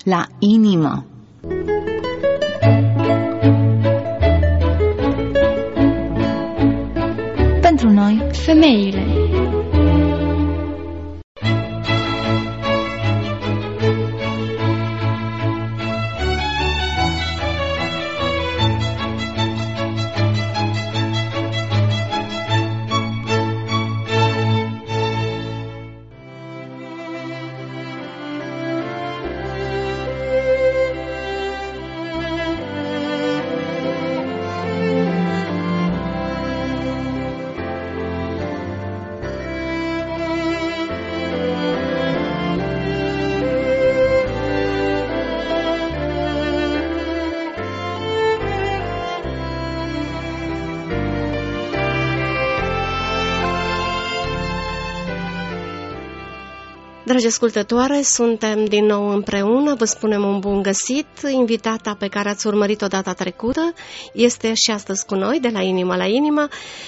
la inimă. Pentru noi, femeile. Dragi ascultătoare, suntem din nou împreună, vă spunem un bun găsit. Invitata pe care ați urmărit-o data trecută este și astăzi cu noi, de la inimă la inimă,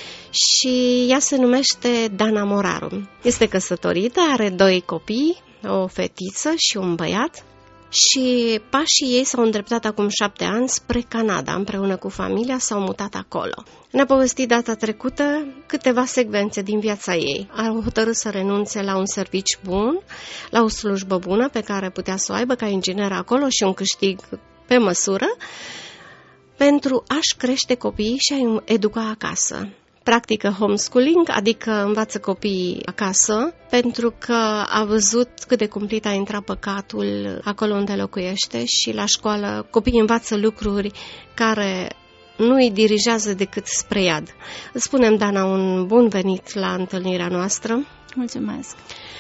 și ea se numește Dana Moraru. Este căsătorită, are 2 copii, o fetiță și un băiat, și pașii ei s-au îndreptat acum 7 ani spre Canada. Împreună cu familia s-au mutat acolo. Ne-a povestit data trecută câteva secvențe din viața ei. A hotărât să renunțe la un serviciu bun, la o slujbă bună pe care putea să o aibă ca inginer acolo și un câștig pe măsură, pentru a-și crește copiii și a-i educa acasă. Practică homeschooling, adică învață copiii acasă, pentru că a văzut cât de cumplit a intrat păcatul acolo unde locuiește și la școală copiii învață lucruri care nu îi dirigează decât spre iad. Îți spunem, Dana, un bun venit la întâlnirea noastră. Mulțumesc!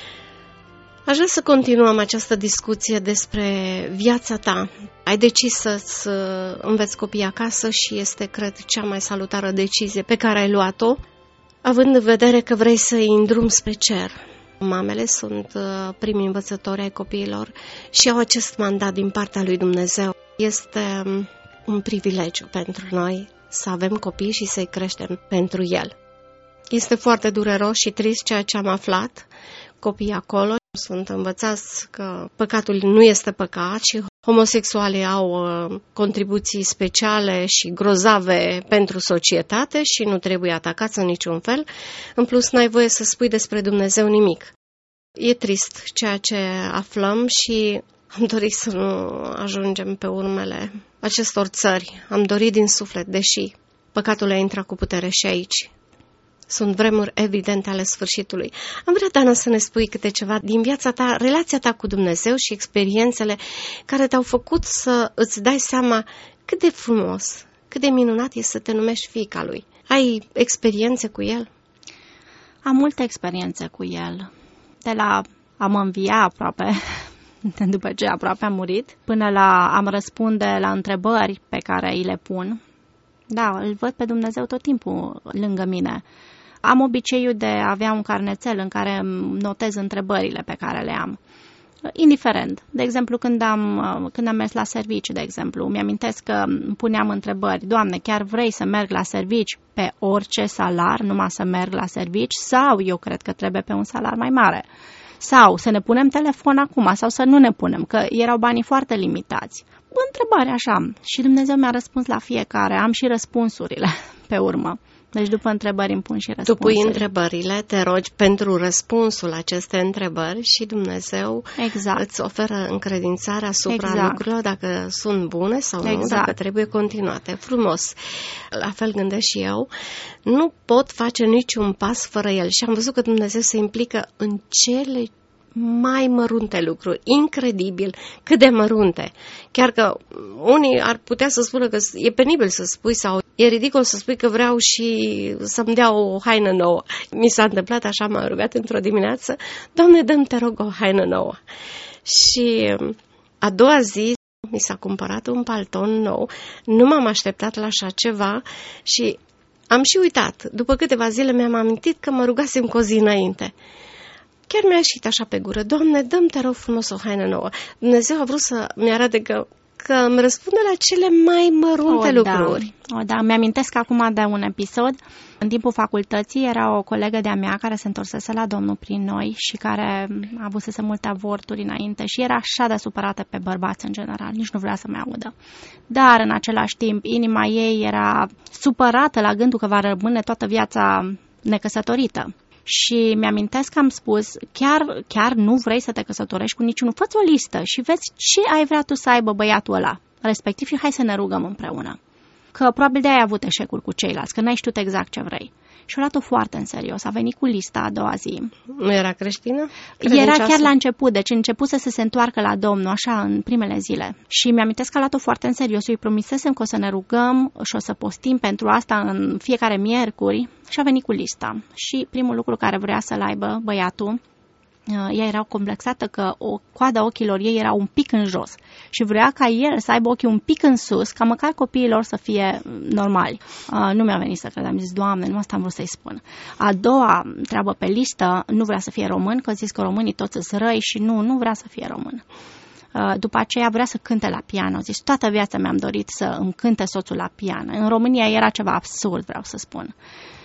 Aș vrea să continuăm această discuție despre viața ta. Ai decis să-ți înveți copiii acasă și este, cred, cea mai salutară decizie pe care ai luat-o, având în vedere că vrei să-i îndrumi spre cer. Mamele sunt primii învățători ai copiilor și au acest mandat din partea lui Dumnezeu. Este un privilegiu pentru noi să avem copii și să-i creștem pentru El. Este foarte dureros și trist ceea ce am aflat. Copiii acolo sunt învățați că păcatul nu este păcat și homosexualii au contribuții speciale și grozave pentru societate și nu trebuie atacați în niciun fel. În plus, n-ai voie să spui despre Dumnezeu nimic. E trist ceea ce aflăm și am dorit să nu ajungem pe urmele acestor țări. Am dorit din suflet, deși păcatul a intrat cu putere și aici. Sunt vremuri evidente ale sfârșitului. Am vrea, Dana, să ne spui câte ceva din viața ta, relația ta cu Dumnezeu și experiențele care te-au făcut să îți dai seama cât de frumos, cât de minunat e să te numești fiica Lui. Ai experiențe cu El? Am multe experiențe cu El. De la a mă învia aproape, după ce aproape am murit, până la a-mi răspunde la întrebări pe care îi le pun. Da, îl văd pe Dumnezeu tot timpul lângă mine. Am obiceiul de a avea un carnețel în care notez întrebările pe care le am. Indiferent. De exemplu, când am mers la serviciu, de exemplu, mi-amintesc că puneam întrebări. Doamne, chiar vrei să merg la serviciu pe orice salar, numai să merg la serviciu? Sau eu cred că trebuie pe un salar mai mare? Sau să ne punem telefon acum, sau să nu ne punem, că erau banii foarte limitați. Întrebare așa. Și Dumnezeu mi-a răspuns la fiecare. Am și răspunsurile pe urmă. Deci după întrebări îmi pun și răspunsuri. Tu pui întrebările, te rogi pentru răspunsul acestei întrebări și Dumnezeu îți oferă încredințarea asupra lucrurilor, dacă sunt bune sau nu, dacă trebuie continuate. Frumos. La fel gândesc și eu. Nu pot face niciun pas fără El. Și am văzut că Dumnezeu se implică în cele mai mărunte lucruri, incredibil, cât de mărunte. Chiar că unii ar putea să spună că e penibil să spui sau e ridicol să spui că vreau și să-mi dea o haină nouă. Mi s-a întâmplat așa, m-am rugat într-o dimineață, Doamne, dă-mi, te rog, o haină nouă. Și a doua zi mi s-a cumpărat un palton nou, nu m-am așteptat la așa ceva și am și uitat. După câteva zile mi-am amintit că mă rugasem cu o zi înainte. Chiar mi-a ieșit așa pe gură, Doamne, dă-mi, te rog frumos, o haină nouă. Dumnezeu a vrut să-mi arate că că îmi răspunde la cele mai mărunte lucruri. Da, mi-amintesc acum de un episod. În timpul facultății era o colegă de-a mea care se întorsese la Domnul prin noi și care avusese multe avorturi înainte și era așa de supărată pe bărbați în general, nici nu vrea să mai audă. Dar în același timp, inima ei era supărată la gândul că va rămâne toată viața necăsătorită. Și mi-amintesc că am spus, chiar nu vrei să te căsătorești cu niciunul? Fă-ți o listă și vezi ce ai vrea tu să aibă băiatul ăla respectiv și hai să ne rugăm împreună. Că probabil de-aia ai avut eșecuri cu ceilalți, că n-ai știut exact ce vrei. Și a luat-o foarte în serios, a venit cu lista a doua zi. Nu era creștină? Era chiar la început, deci începuse să se întoarcă la Domnul, așa, în primele zile. Și mi-amintesc că a luat-o foarte în serios, îi promisesem că o să ne rugăm și o să postim pentru asta în fiecare miercuri și a venit cu lista. Și primul lucru care vrea să-l aibă băiatul, ea era complexată că coada ochilor ei era un pic în jos și vrea ca el să aibă ochii un pic în sus, ca măcar copiilor să fie normali. Nu mi-a venit să cred, am zis, Doamne, nu asta am vrut să-i spun. A doua treabă pe listă, nu vrea să fie român, că zis că românii toți sunt răi și nu vrea să fie român. După aceea vrea să cânte la pian. Zis, toată viața mi-am dorit să îmi cânte soțul la pian. În România era ceva absurd, vreau să spun.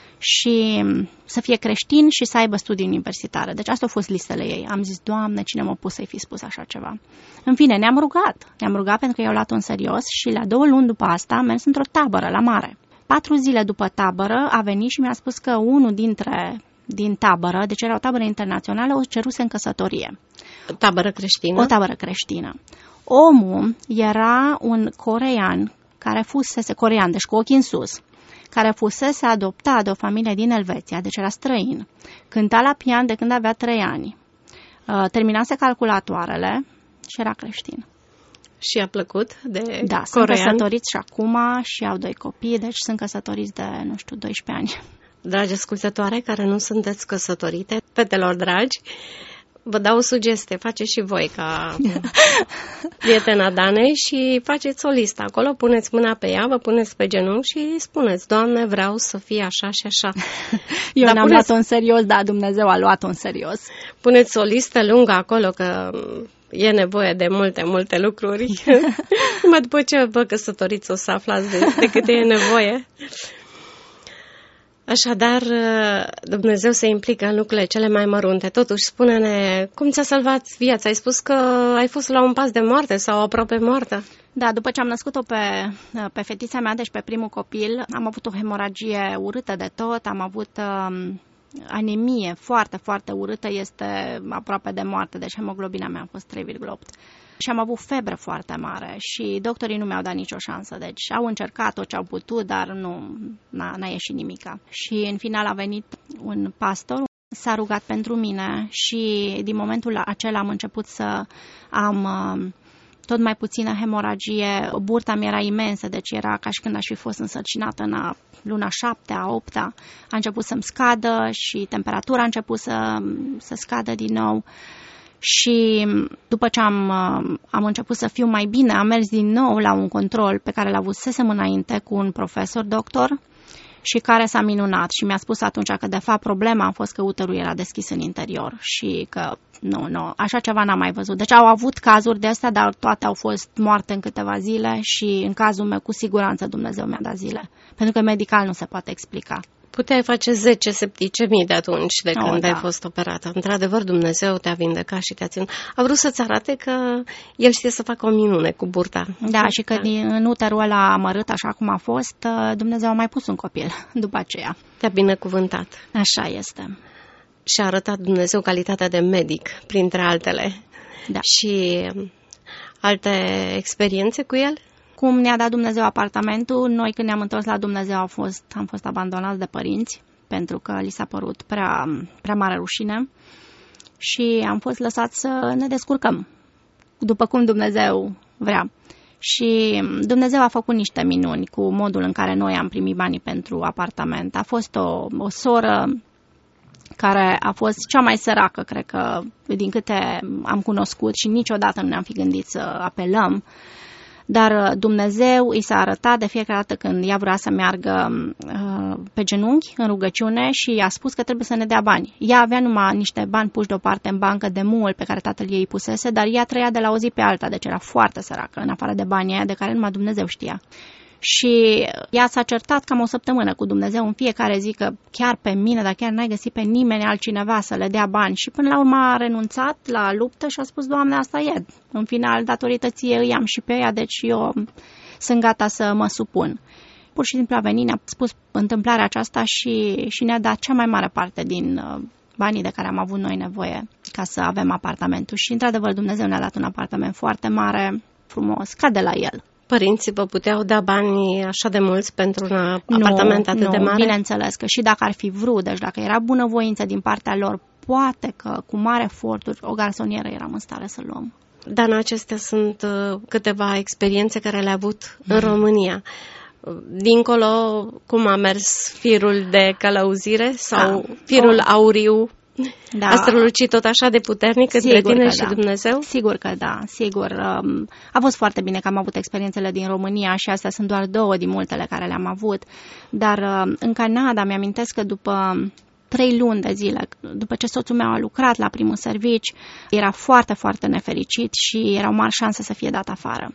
Și să fie creștin și să aibă studii universitare. Deci astea au fost listele ei. Am zis, Doamne, cine m-a pus să-i fi spus așa ceva? În fine, ne-am rugat pentru că i-au luat-o în serios și la 2 luni după asta am mers într-o tabără la mare. 4 zile după tabără a venit și mi-a spus că unul din tabără, deci era o tabără internațională, o ceruse în căsătorie. O tabără creștină? O tabără creștină. Omul era un corean care fusese corean, deci cu ochii în sus, care fusese adoptat de o familie din Elveția, deci era străin. Cânta la pian de când avea 3 ani. Terminase calculatoarele și era creștin. Și a plăcut de Da, corean? sunt căsătoriți și acum și au 2 copii, deci sunt căsătoriți de, 12 ani. Dragi ascultătoare care nu sunteți căsătorite, fetelor dragi, vă dau o sugestie, faceți și voi ca prietena Danei și faceți o listă acolo, puneți mâna pe ea, vă puneți pe genunchi și spuneți, Doamne, vreau să fie așa și așa. Eu n-am luat-o în serios, dar Dumnezeu a luat-o în serios. Puneți o listă lungă acolo, că e nevoie de multe lucruri. Numai după ce vă căsătoriți o să aflați de câte e nevoie. Așadar, Dumnezeu se implică în lucrurile cele mai mărunte. Totuși, spune-ne, cum ți-a salvat viața? Ai spus că ai fost la un pas de moarte sau aproape moartă? Da, după ce am născut-o pe fetița mea, deci pe primul copil, am avut o hemoragie urâtă de tot, am avut anemie foarte, foarte urâtă, este aproape de moarte, deci hemoglobina mea a fost 3,8. Și am avut febră foarte mare și doctorii nu mi-au dat nicio șansă. Deci au încercat tot ce au putut, dar n-a ieșit nimica. Și în final a venit un pastor, s-a rugat pentru mine și din momentul acela am început să am tot mai puțină hemoragie. Burta mi era imensă, deci era ca și când aș fi fost însărcinată în luna 7-a, 8-a. A început să-mi scadă și temperatura a început să scadă din nou. Și după ce am început să fiu mai bine, am mers din nou la un control pe care l-avusesem înainte cu un profesor doctor și care s-a minunat și mi-a spus atunci că de fapt problema a fost că uterul era deschis în interior și că nu, așa ceva n-am mai văzut. Deci au avut cazuri de astea, dar toate au fost moarte în câteva zile și în cazul meu cu siguranță Dumnezeu mi-a dat zile, pentru că medical nu se poate explica. Puteai face 10 septicemii de atunci, de când ai fost operată. Într-adevăr, Dumnezeu te-a vindecat și te-a ținut. A vrut să-ți arate că El știe să facă o minune cu burta. Da, și că în uterul ăla amărât, așa cum a fost, Dumnezeu a mai pus un copil după aceea. Te-a binecuvântat. Așa este. Și a arătat Dumnezeu calitatea de medic, printre altele. Da. Și alte experiențe cu El? Cum ne-a dat Dumnezeu apartamentul, noi când ne-am întors la Dumnezeu am fost abandonați de părinți, pentru că li s-a părut prea mare rușine și am fost lăsați să ne descurcăm, după cum Dumnezeu vrea. Și Dumnezeu a făcut niște minuni cu modul în care noi am primit banii pentru apartament. A fost o soră care a fost cea mai săracă, cred că, din câte am cunoscut și niciodată nu ne-am fi gândit să apelăm. Dar Dumnezeu i s-a arătat de fiecare dată când ea vrea să meargă pe genunchi în rugăciune și i-a spus că trebuie să ne dea bani. Ea avea numai niște bani puși deoparte în bancă de mult pe care tatăl ei îi pusese, dar ea trăia de la o zi pe alta, deci era foarte săracă, în afară de banii aia de care numai Dumnezeu știa. Și ea s-a certat cam o săptămână cu Dumnezeu în fiecare zi că chiar pe mine, dar chiar n-ai găsit pe nimeni altcineva să le dea bani. Și până la urmă a renunțat la luptă și a spus, Doamne, asta e. În final, datorită ție îi am și pe ea, deci eu sunt gata să mă supun. Pur și simplu a venit, ne-a spus întâmplarea aceasta și ne-a dat cea mai mare parte din banii de care am avut noi nevoie ca să avem apartamentul. Și, într-adevăr, Dumnezeu ne-a dat un apartament foarte mare, frumos, ca de la el. Părinții vă puteau da bani așa de mulți pentru un apartament atât de mare? Bineînțeles că și dacă ar fi vrut, deci dacă era bunăvoință din partea lor, poate că cu mare eforturi o garsonieră eram în stare să luăm. Dar acestea sunt câteva experiențe care le-a avut în România. Dincolo, cum a mers firul de călăuzire sau firul auriu? Da. A strălucit tot așa de puternic între tine și Dumnezeu? Sigur că da, sigur. A fost foarte bine că am avut experiențele din România și astea sunt doar 2 din multele care le-am avut. Dar în Canada mi-amintesc că după 3 luni de zile, după ce soțul meu a lucrat la primul servici, era foarte, foarte nefericit și era o mare șansă să fie dat afară.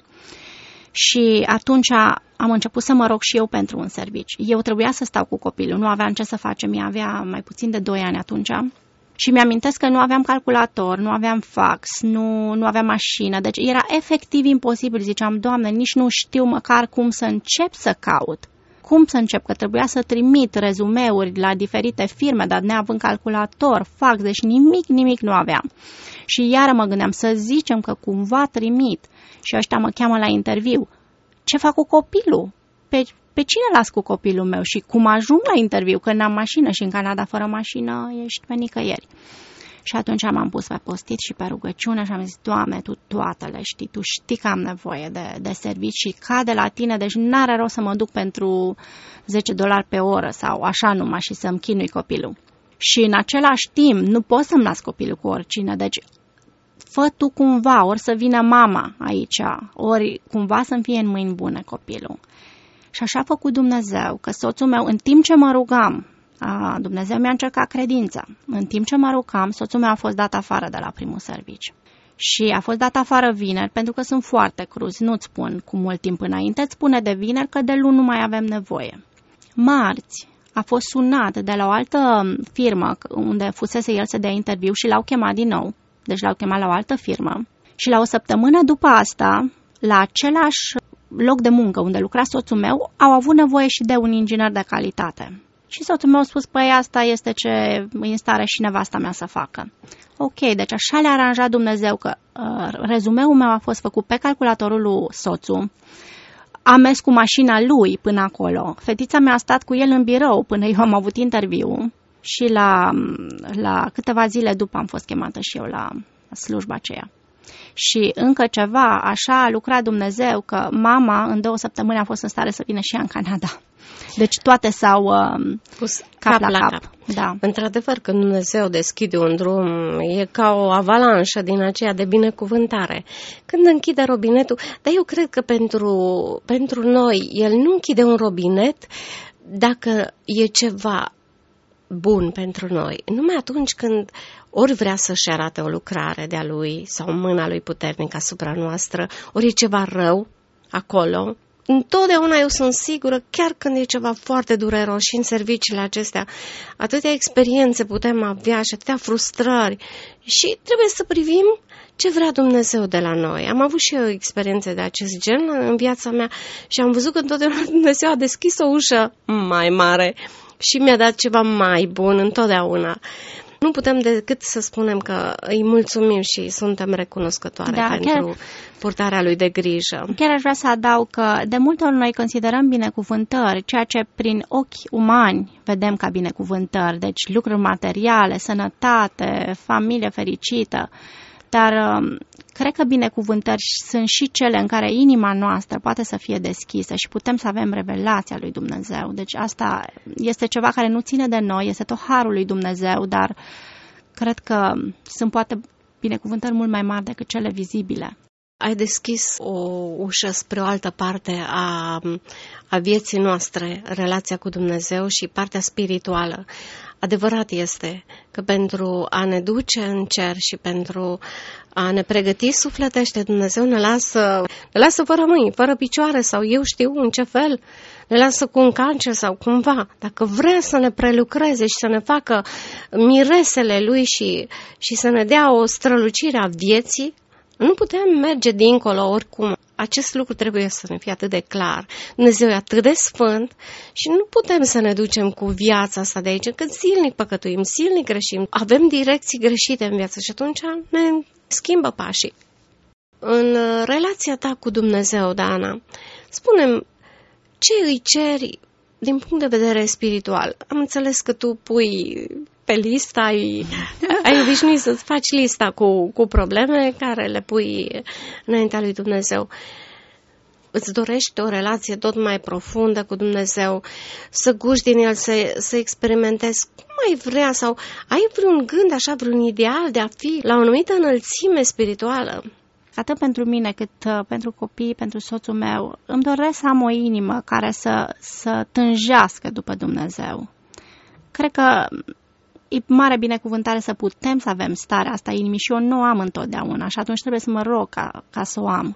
Și atunci am început să mă rog și eu pentru un serviciu. Eu trebuia să stau cu copilul, nu aveam ce să facem, ea avea mai puțin de 2 ani atunci. Și mi-amintesc că nu aveam calculator, nu aveam fax, nu aveam mașină, deci era efectiv imposibil. Ziceam, Doamne, nici nu știu măcar cum să încep să caut. Cum să încep? Că trebuia să trimit rezumeuri la diferite firme, dar neavând calculator, fax, deci nimic nu aveam. Și iară mă gândeam să zicem că cumva trimit și ăștia mă cheamă la interviu. Ce fac cu copilul? Pe cine las cu copilul meu și cum ajung la interviu, că n-am mașină și în Canada fără mașină ești pe nicăieri. Și atunci m-am pus pe postit și pe rugăciune și am zis, Doamne, Tu toate le știi, Tu știi că am nevoie de servicii și cade la Tine, deci n-are rost să mă duc pentru $10 pe oră sau așa numai și să-mi chinui copilul. Și în același timp nu pot să-mi las copilul cu oricine, deci fă Tu cumva, ori să vină mama aici, ori cumva să-mi fie în mâini bune copilul. Și așa a făcut Dumnezeu, că soțul meu, în timp ce mă rugam, Dumnezeu mi-a încercat credința. În timp ce mă rugam, soțul meu a fost dat afară de la primul serviciu. Și a fost dat afară vineri, pentru că sunt foarte cruzi, nu-ți spun cu mult timp înainte, îți spune de vineri că de luni nu mai avem nevoie. Marți a fost sunat de la o altă firmă unde fusese el să dea interviu și l-au chemat din nou, deci l-au chemat la o altă firmă. Și la o săptămână după asta, la același loc de muncă unde lucra soțul meu, au avut nevoie și de un inginer de calitate. Și soțul meu a spus, păi asta este ce îi în stare și nevasta mea să facă. Ok, deci așa le-a aranjat Dumnezeu că rezumeul meu a fost făcut pe calculatorul lui soțul, a mers cu mașina lui până acolo, fetița mea a stat cu el în birou până eu am avut interviu și la câteva zile după am fost chemată și eu la slujba aceea. Și încă ceva, așa a lucrat Dumnezeu că mama în 2 săptămâni a fost în stare să vină și ea în Canada. Deci toate s-au pus cap la cap. Da. Într-adevăr, când Dumnezeu deschide un drum, e ca o avalanșă din aceea de binecuvântare. Când închide robinetul, dar eu cred că pentru noi, El nu închide un robinet dacă e ceva bun pentru noi. Numai atunci când ori vrea să-și arate o lucrare de-a Lui sau mâna Lui puternică asupra noastră, ori e ceva rău acolo. Întotdeauna eu sunt sigură, chiar când e ceva foarte dureros și în serviciile acestea, atâtea experiențe putem avea și atâtea frustrări și trebuie să privim ce vrea Dumnezeu de la noi. Am avut și eu experiențe de acest gen în viața mea și am văzut că întotdeauna Dumnezeu a deschis o ușă mai mare și mi-a dat ceva mai bun întotdeauna. Nu putem decât să spunem că îi mulțumim și suntem recunoscătoare pentru purtarea Lui de grijă. Chiar aș vrea să adaug că de multe ori noi considerăm binecuvântări ceea ce prin ochi umani vedem ca binecuvântări, deci lucruri materiale, sănătate, familie fericită, dar cred că binecuvântări sunt și cele în care inima noastră poate să fie deschisă și putem să avem revelația lui Dumnezeu. Deci asta este ceva care nu ține de noi, este tot harul lui Dumnezeu, dar cred că sunt poate binecuvântări mult mai mari decât cele vizibile. ai deschis o ușă spre o altă parte a vieții noastre, relația cu Dumnezeu și partea spirituală. Adevărat este că pentru a ne duce în cer și pentru a ne pregăti sufletește, Dumnezeu ne lasă fără mâini, fără picioare sau eu știu în ce fel, ne lasă cu un cancer sau cumva. Dacă vrea să ne prelucreze și să ne facă miresele Lui și să ne dea o strălucire a vieții, nu putem merge dincolo oricum. Acest lucru trebuie să ne fie atât de clar. Dumnezeu e atât de sfânt și nu putem să ne ducem cu viața asta de aici, că zilnic păcătuim, zilnic greșim, avem direcții greșite în viață și atunci ne schimbă pașii. În relația ta cu Dumnezeu, Dana, spune-mi, ce îi ceri din punct de vedere spiritual? Am înțeles că tu pui pe listă, ai obișnuit să-ți faci lista cu probleme care le pui înaintea lui Dumnezeu. Îți dorești o relație tot mai profundă cu Dumnezeu, să guști din El, să experimentezi cum ai vrea sau ai vreun gând, așa, vreun ideal de a fi la o anumită înălțime spirituală? Atât pentru mine cât pentru copii, pentru soțul meu, îmi doresc să am o inimă care să tânjească după Dumnezeu. Cred că e mare binecuvântare să putem să avem starea asta inimii și eu nu o am întotdeauna și atunci trebuie să mă rog ca să o am.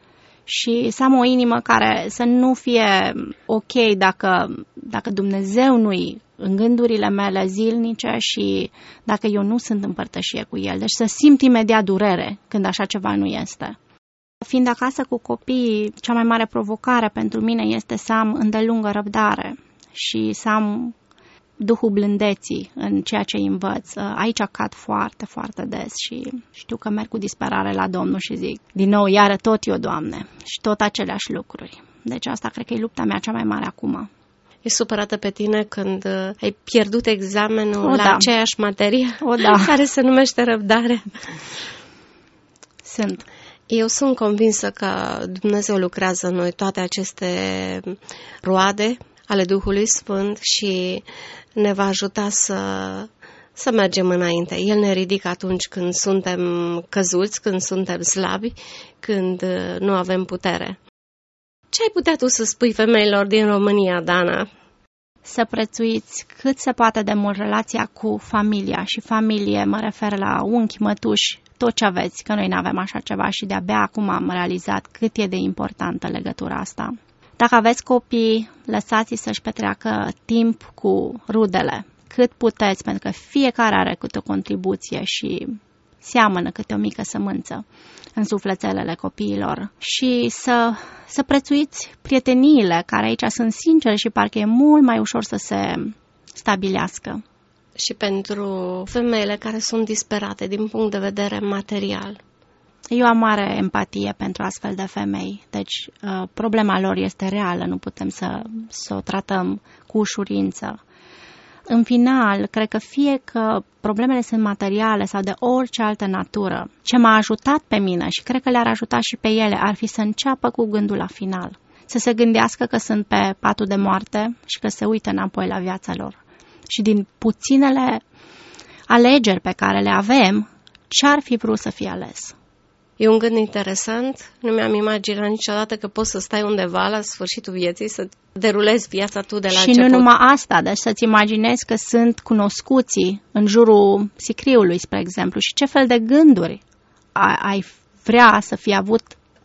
Și să am o inimă care să nu fie ok dacă Dumnezeu nu-i în gândurile mele zilnice și dacă eu nu sunt în părtășie cu El. Deci să simt imediat durere când așa ceva nu este. Fiind acasă cu copiii, cea mai mare provocare pentru mine este să am îndelungă răbdare și să am duhul blândeții în ceea ce învăț. Aici cad foarte, foarte des și știu că merg cu disperare la Domnul și zic, din nou, iară tot eu, Doamne, și tot aceleași lucruri. Deci asta cred că e lupta mea cea mai mare acum. E supărată pe tine când ai pierdut examenul la aceeași materie care se numește răbdare? Sunt. Eu sunt convinsă că Dumnezeu lucrează în noi toate aceste roade ale Duhului Sfânt și ne va ajuta să mergem înainte. El ne ridică atunci când suntem căzuți, când suntem slabi, când nu avem putere. Ce ai putea tu să spui femeilor din România, Dana? Să prețuiți cât se poate de mult relația cu familia și familie, mă refer la unchi, mătuși, tot ce aveți, că noi nu avem așa ceva și de-abia acum am realizat cât e de importantă legătura asta. Dacă aveți copii, lăsați-i să-și petreacă timp cu rudele, cât puteți, pentru că fiecare are câte o contribuție și seamănă câte o mică sămânță în sufletelele copiilor. Și să prețuiți prieteniile care aici sunt sincere și parcă e mult mai ușor să se stabilească. Și pentru femeile care sunt disperate din punct de vedere material. Eu am mare empatie pentru astfel de femei, deci problema lor este reală, nu putem să o tratăm cu ușurință. În final, cred că fie că problemele sunt materiale sau de orice altă natură, ce m-a ajutat pe mine și cred că le-ar ajuta și pe ele, ar fi să înceapă cu gândul la final. Să se gândească că sunt pe patul de moarte și că se uită înapoi la viața lor. Și din puținele alegeri pe care le avem, ce-ar fi vrut să fie ales? E un gând interesant, nu mi-am imaginat niciodată că poți să stai undeva la sfârșitul vieții, să derulezi viața tu de la început. Și nu numai asta, deci să-ți imaginezi că sunt cunoscuții în jurul sicriului, spre exemplu, și ce fel de gânduri ai vrea să fie avut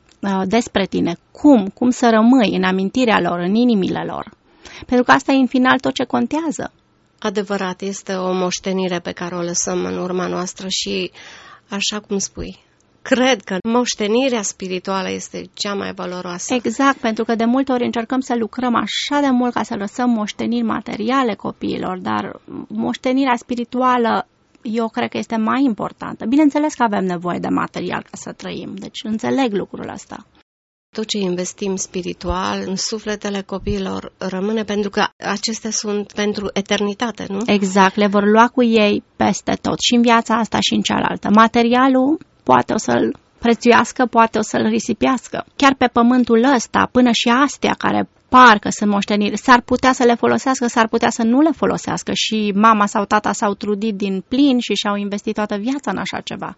despre tine, cum să rămâi în amintirea lor, în inimile lor. Pentru că asta e în final tot ce contează. Adevărat, este o moștenire pe care o lăsăm în urma noastră și, așa cum spui, cred că moștenirea spirituală este cea mai valoroasă. Exact, pentru că de multe ori încercăm să lucrăm așa de mult ca să lăsăm moșteniri materiale copiilor, dar moștenirea spirituală eu cred că este mai importantă. Bineînțeles că avem nevoie de material ca să trăim, deci înțeleg lucrul ăsta. Tot ce investim spiritual în sufletele copiilor rămâne, pentru că acestea sunt pentru eternitate, nu? Exact, le vor lua cu ei peste tot, și în viața asta și în cealaltă. Materialul poate o să-l prețuiască, poate o să-l risipească. Chiar pe pământul ăsta, până și astea care parcă sunt moșteniri, s-ar putea să le folosească, s-ar putea să nu le folosească și mama sau tata s-au trudit din plin și și-au investit toată viața în așa ceva.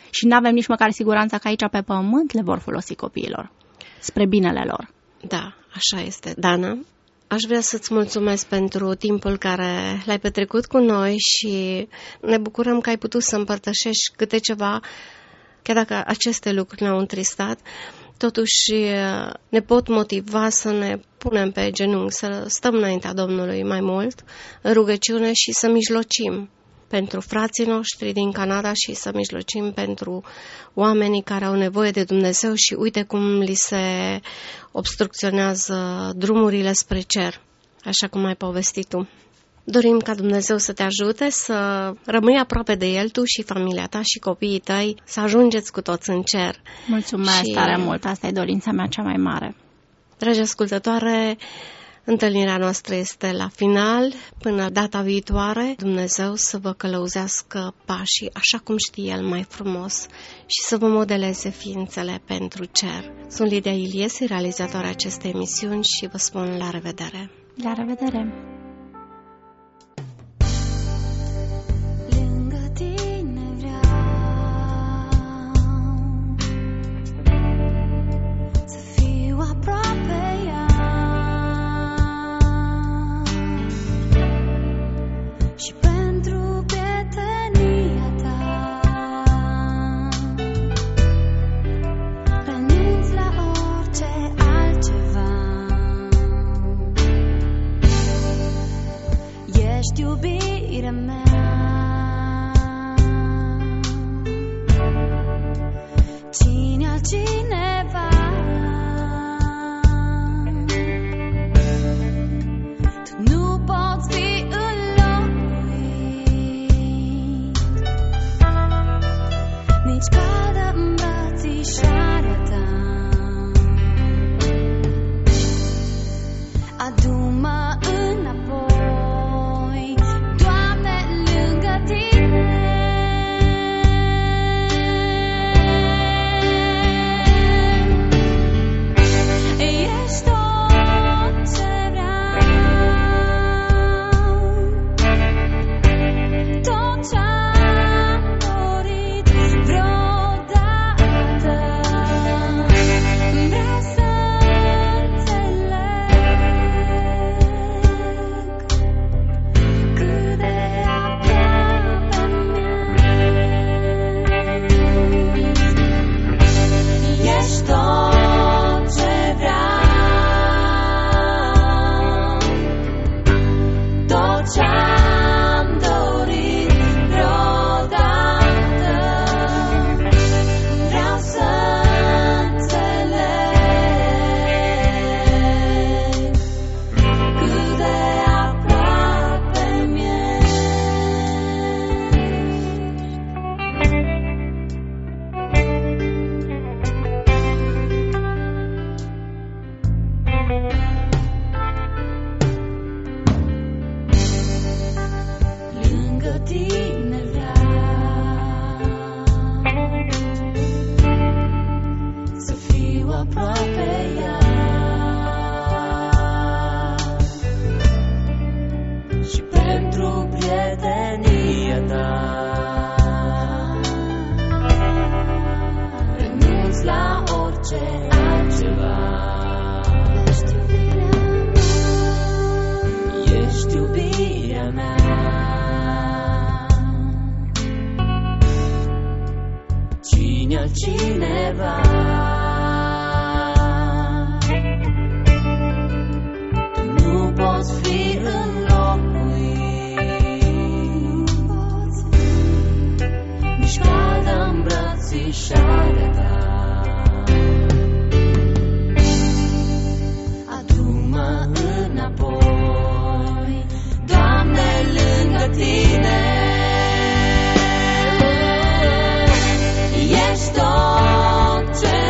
și nu avem nici măcar siguranța că aici pe pământ le vor folosi copiilor, spre binele lor. Da, așa este. Dana, aș vrea să-ți mulțumesc pentru timpul care l-ai petrecut cu noi și ne bucurăm că ai putut să împărtășești câte ceva, chiar dacă aceste lucruri ne-au întristat, totuși ne pot motiva să ne punem pe genunchi, să stăm înaintea Domnului mai mult, în rugăciune și să mijlocim pentru frații noștri din Canada și să mijlocim pentru oamenii care au nevoie de Dumnezeu și uite cum li se obstrucționează drumurile spre cer, așa cum ai povestit tu. Dorim ca Dumnezeu să te ajute să rămâi aproape de El, tu și familia ta și copiii tăi, să ajungeți cu toți în cer. Mulțumesc tare mult, asta e dorința mea cea mai mare. Dragi ascultătoare, întâlnirea noastră este la final. Până data viitoare, Dumnezeu să vă călăuzească pașii așa cum știe El mai frumos și să vă modeleze ființele pentru cer. Sunt Lidia Iliesi, realizatoarea acestei emisiuni și vă spun la revedere. La revedere! Iubirea mea, cine altcineva, tu nu poți fi înlocuit, nici cadă îmbrățișarea ta. Adu-mă înapoi, cineva, tu nu poți fi înlocuit, nici cadă îmbrățișarea ta. Adu-mă înapoi, Doamne, lângă Tine. Ești tot ce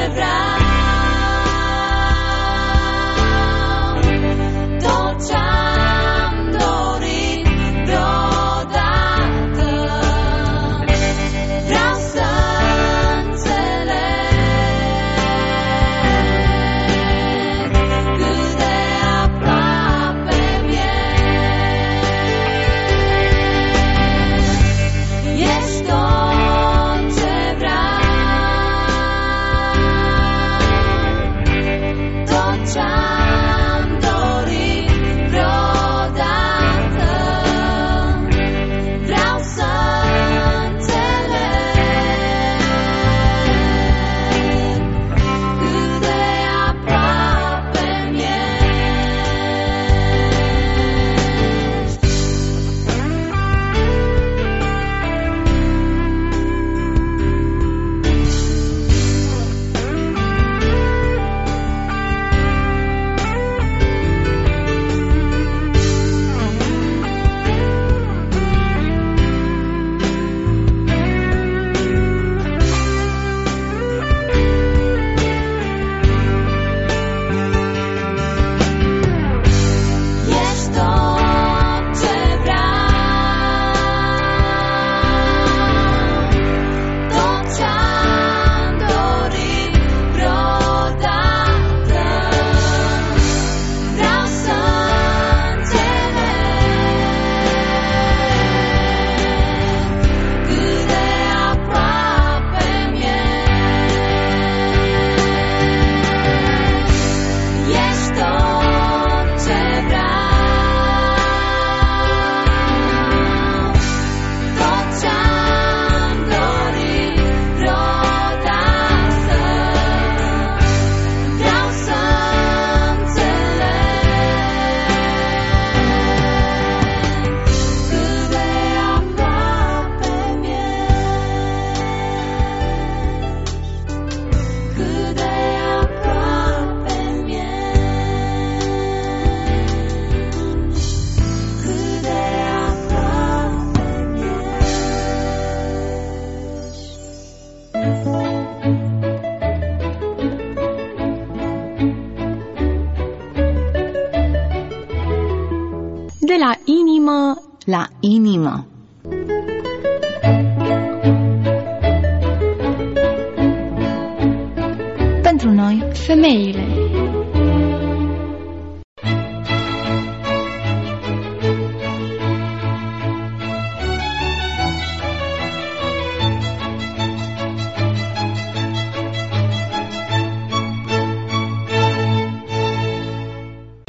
inimă la inimă. Pentru noi, Femeile.